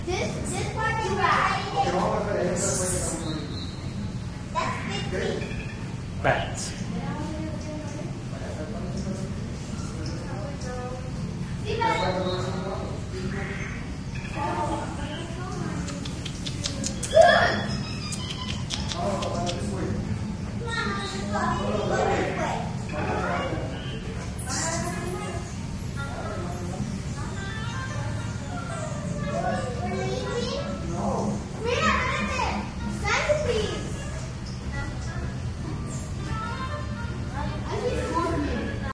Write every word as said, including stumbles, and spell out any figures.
This this part is right. That's fifty. Bats. Good.